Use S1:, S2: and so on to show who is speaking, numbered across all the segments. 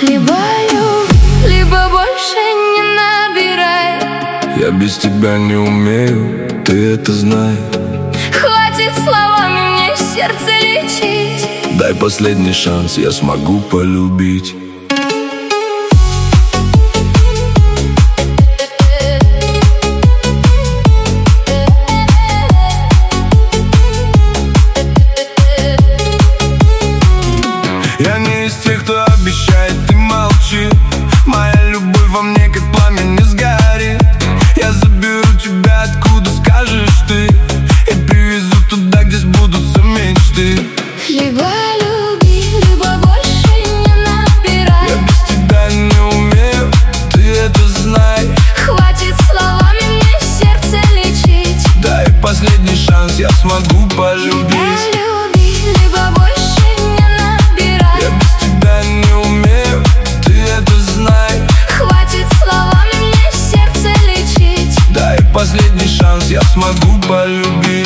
S1: Либо люб, либо больше не набирай.
S2: Я без тебя не умею, ты это знаешь.
S1: Хватит словами мне сердце лечить.
S2: Дай последний шанс, я смогу полюбить. Я не из тех, кто обещает и молчит. Моя любовь во мне как пламя не сгорит. Я заберу тебя откуда скажешь ты, и привезу туда, где сбудутся мечты.
S1: Либо люби, либо больше не набирай.
S2: Я без тебя не умею, ты это знай.
S1: Хватит словами мне сердце лечить.
S2: Дай последний шанс, я смогу полюбить.
S1: Либо люби, либо больше не набирай.
S2: Я без тебя не умею, ты это знай.
S1: Хватит словами мне сердце лечить.
S2: Дай последний шанс, я смогу полюбить.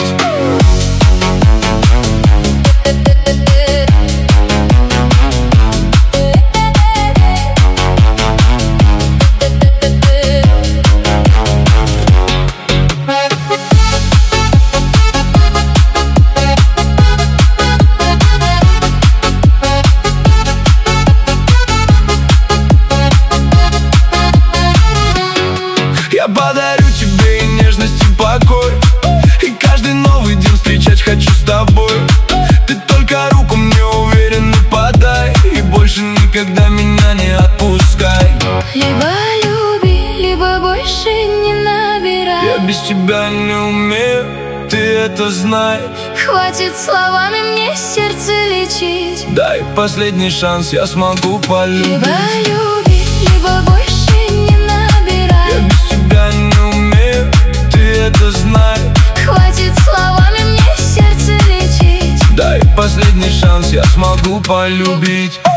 S2: Я подарю тебе и нежность, и покой, и каждый новый день встречать хочу с тобой. Ты только руку мне уверенно подай, и больше никогда меня не отпускай.
S1: Либо люби, либо больше не набирай.
S2: Я без тебя не умею, ты это знай.
S1: Хватит словами мне сердце лечить.
S2: Дай последний шанс, я смогу полюбить.
S1: Либо люби, либо больше не набирай.
S2: Я без тебя не умею, ты это знай.
S1: Хватит словами мне сердце лечить.
S2: Дай последний шанс, я смогу полюбить.